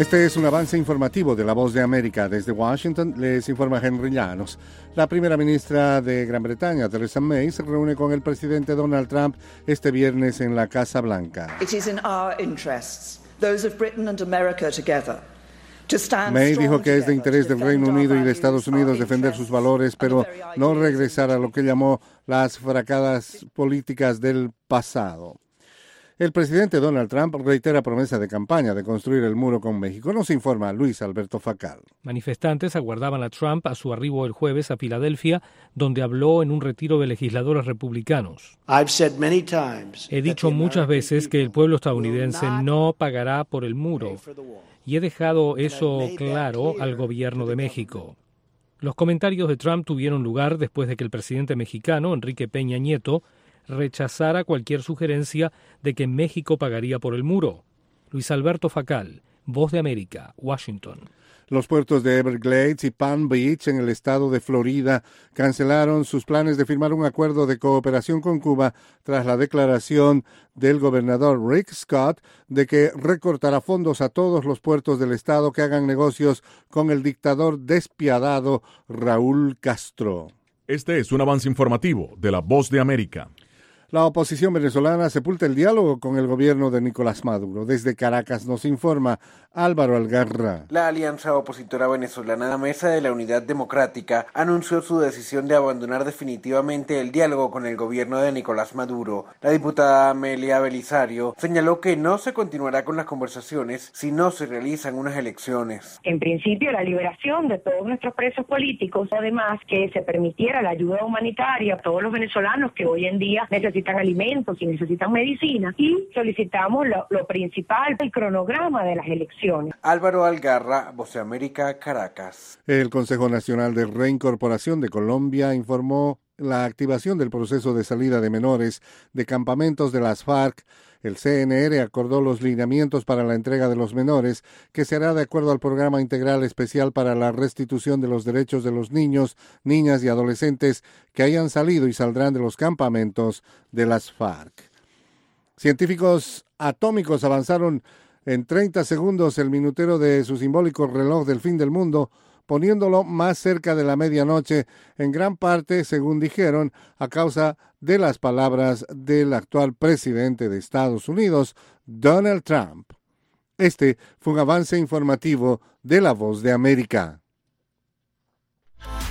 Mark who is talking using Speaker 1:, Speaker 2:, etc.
Speaker 1: Este es un avance informativo de La Voz de América. Desde Washington les informa Henry Llanos. La primera ministra de Gran Bretaña, Theresa May, se reúne con el presidente Donald Trump este viernes en la Casa Blanca.
Speaker 2: It is in our interests, those of Britain and America together.
Speaker 1: May dijo que es de interés del Reino Unido y de Estados Unidos defender sus valores, pero no regresar a lo que llamó las fracadas políticas del pasado. El presidente Donald Trump reitera promesa de campaña de construir el muro con México. Nos informa Luis Alberto Facal.
Speaker 3: Manifestantes aguardaban a Trump a su arribo el jueves a Filadelfia, donde habló en un retiro de legisladores republicanos. He dicho muchas veces que el pueblo estadounidense no pagará por el muro, y he dejado eso claro al gobierno de México. Los comentarios de Trump tuvieron lugar después de que el presidente mexicano, Enrique Peña Nieto, rechazara cualquier sugerencia de que México pagaría por el muro. Luis Alberto Facal, Voz de América, Washington.
Speaker 1: Los puertos de Everglades y Palm Beach en el estado de Florida cancelaron sus planes de firmar un acuerdo de cooperación con Cuba tras la declaración del gobernador Rick Scott de que recortará fondos a todos los puertos del estado que hagan negocios con el dictador despiadado Raúl Castro.
Speaker 4: Este es un avance informativo de La Voz de América.
Speaker 1: La oposición venezolana sepulta el diálogo con el gobierno de Nicolás Maduro. Desde Caracas nos informa Álvaro Algarra.
Speaker 5: La alianza opositora venezolana, la Mesa de la Unidad Democrática, anunció su decisión de abandonar definitivamente el diálogo con el gobierno de Nicolás Maduro. La diputada Amelia Belisario señaló que no se continuará con las conversaciones si no se realizan unas elecciones.
Speaker 6: En principio, la liberación de todos nuestros presos políticos, además que se permitiera la ayuda humanitaria a todos los venezolanos que hoy en día necesitan alimentos y necesitan medicina, y solicitamos lo principal, el cronograma de las elecciones.
Speaker 5: Álvaro Algarra, Voz de América, Caracas.
Speaker 1: El Consejo Nacional de Reincorporación de Colombia informó la activación del proceso de salida de menores de campamentos de las FARC. El CNR acordó los lineamientos para la entrega de los menores, que se hará de acuerdo al Programa Integral Especial para la Restitución de los Derechos de los Niños, Niñas y Adolescentes que hayan salido y saldrán de los campamentos de las FARC. Científicos atómicos avanzaron en 30 segundos el minutero de su simbólico reloj del fin del mundo, poniéndolo más cerca de la medianoche, en gran parte, según dijeron, a causa de las palabras del actual presidente de Estados Unidos, Donald Trump. Este fue un avance informativo de La Voz de América.